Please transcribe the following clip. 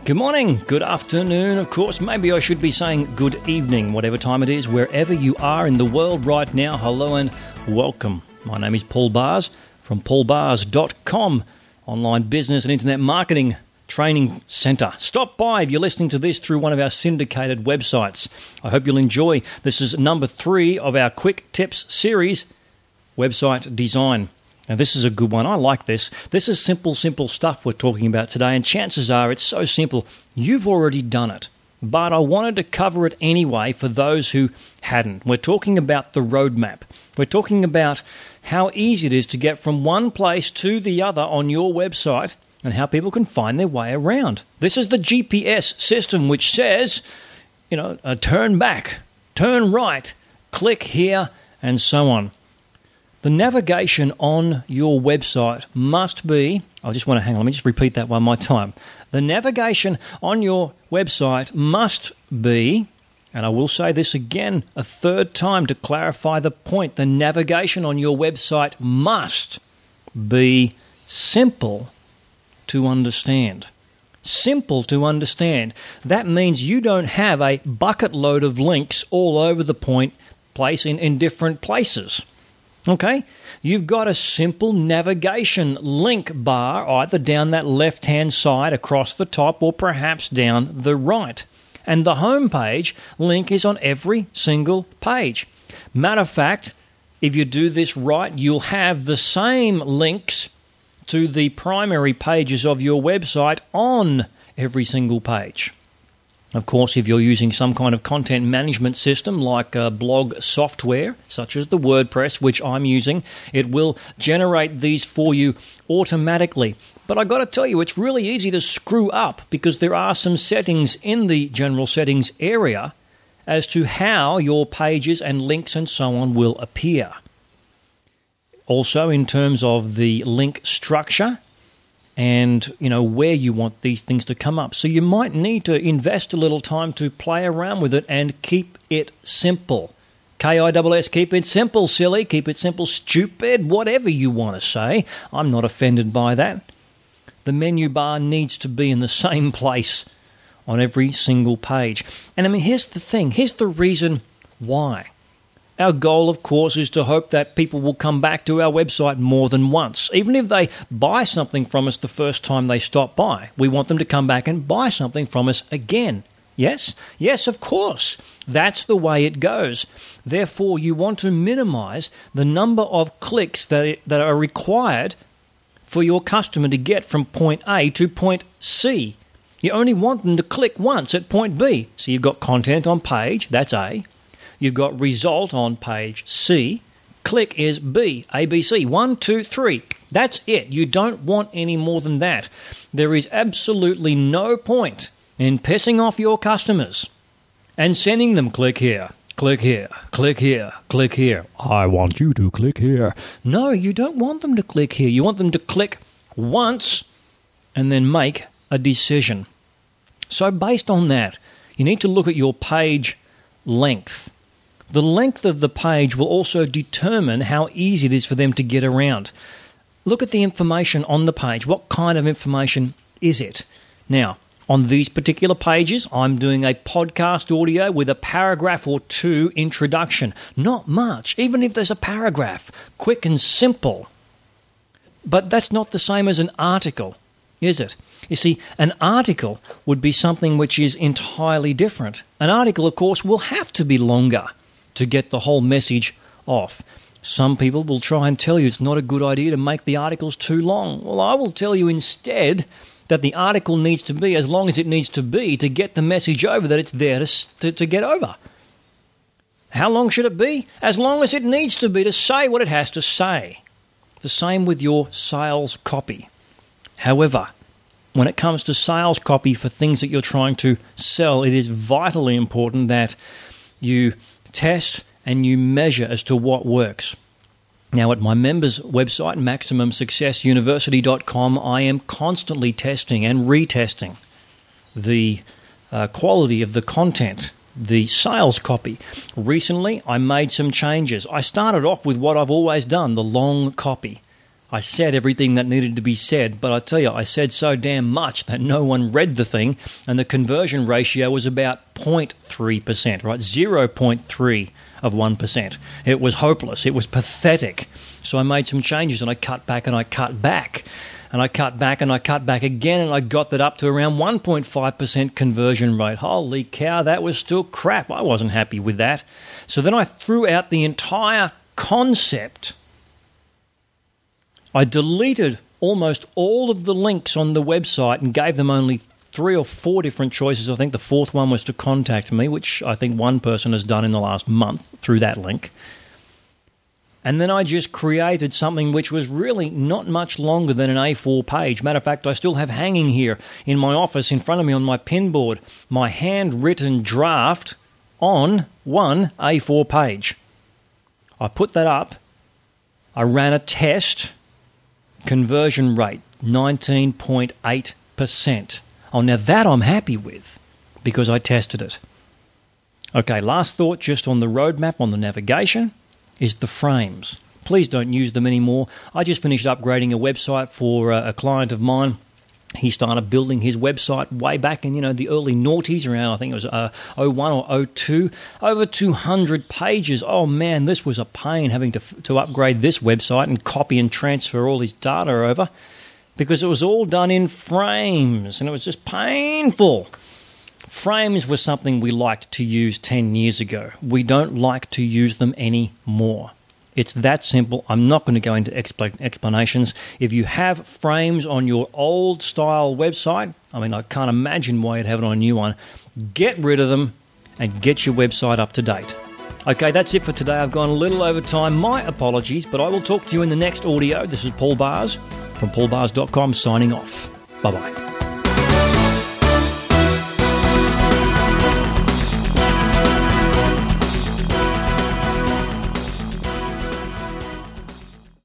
Good morning, good afternoon, of course. Maybe I should be saying good evening, whatever time it is, wherever you are in the world right now. Hello and welcome. My name is Paul Bars from paulbars.com, online business and internet marketing training centre. Stop by if you're listening to this through one of our syndicated websites. I hope you'll enjoy. This is number 3 of our Quick Tips series, Website Design. Now, this is a good one. I like this. This is simple stuff we're talking about today, and chances are it's so simple, you've already done it. But I wanted to cover it anyway for those who hadn't. We're talking about the roadmap. We're talking about how easy it is to get from one place to the other on your website and how people can find their way around. This is the GPS system which says, turn back, turn right, click here, and so on. The navigation on your website must be, let me just repeat that one more time. The navigation on your website must be, and I will say this again a third time to clarify the point, the navigation on your website must be simple to understand. Simple to understand. That means you don't have a bucket load of links all over the place in different places. Okay, you've got a simple navigation link bar either down that left-hand side across the top or perhaps down the right. And the home page link is on every single page. Matter of fact, if you do this right, you'll have the same links to the primary pages of your website on every single page. Of course, if you're using some kind of content management system like blog software, such as the WordPress, which I'm using, it will generate these for you automatically. But I've got to tell you, it's really easy to screw up because there are some settings in the general settings area as to how your pages and links and so on will appear. Also, in terms of the link structure, and where you want these things to come up. So you might need to invest a little time to play around with it and keep it simple. KISS, keep it simple, silly, keep it simple, stupid, whatever you want to say. I'm not offended by that. The menu bar needs to be in the same place on every single page. And here's the thing, here's the reason why. Our goal, of course, is to hope that people will come back to our website more than once. Even if they buy something from us the first time they stop by, we want them to come back and buy something from us again. Yes? Yes, of course. That's the way it goes. Therefore, you want to minimize the number of clicks that are required for your customer to get from point A to point C. You only want them to click once at point B. So you've got content on page, that's A. You've got result on page C. Click is B, ABC, 1, 2, 3. That's it. You don't want any more than that. There is absolutely no point in pissing off your customers and sending them click here, click here, click here, click here. I want you to click here. No, you don't want them to click here. You want them to click once and then make a decision. So based on that, you need to look at your page length. The length of the page will also determine how easy it is for them to get around. Look at the information on the page. What kind of information is it? Now, on these particular pages, I'm doing a podcast audio with a paragraph or two introduction. Not much, even if there's a paragraph. Quick and simple. But that's not the same as an article, is it? You see, an article would be something which is entirely different. An article, of course, will have to be longer to get the whole message off. Some people will try and tell you it's not a good idea to make the articles too long. Well, I will tell you instead that the article needs to be as long as it needs to be to get the message over that it's there to get over. How long should it be? As long as it needs to be to say what it has to say. The same with your sales copy. However, when it comes to sales copy for things that you're trying to sell, it is vitally important that you test and you measure as to what works. Now, at my members' website, MaximumSuccessUniversity.com, I am constantly testing and retesting the quality of the content, the sales copy. Recently, I made some changes. I started off with what I've always done, the long copy. I said everything that needed to be said, but I tell you, I said so damn much that no one read the thing, and the conversion ratio was about 0.3%, right? 0.3 of 1%. It was hopeless. It was pathetic. So I made some changes, and I cut back and I cut back. And I cut back and I cut back again, and I got that up to around 1.5% conversion rate. Holy cow, that was still crap. I wasn't happy with that. So then I threw out the entire concept. I deleted almost all of the links on the website and gave them only 3 or 4 different choices. I think the fourth one was to contact me, which I think one person has done in the last month through that link. And then I just created something which was really not much longer than an A4 page. Matter of fact, I still have hanging here in my office in front of me on my pinboard my handwritten draft on one A4 page. I put that up. I ran a test. Conversion rate, 19.8%. Oh, now that I'm happy with because I tested it. Okay, last thought just on the roadmap, on the navigation, is the frames. Please don't use them anymore. I just finished upgrading a website for a client of mine. He started building his website way back in, the early noughties, around, I think it was 01 or 02. Over 200 pages. Oh, man, this was a pain having to upgrade this website and copy and transfer all his data over because it was all done in frames, and it was just painful. Frames were something we liked to use 10 years ago. We don't like to use them anymore. It's that simple. I'm not going to go into explanations. If you have frames on your old style website, I can't imagine why you'd have it on a new one. Get rid of them and get your website up to date. Okay, that's it for today. I've gone a little over time. My apologies, but I will talk to you in the next audio. This is Paul Bars from paulbars.com signing off. Bye-bye.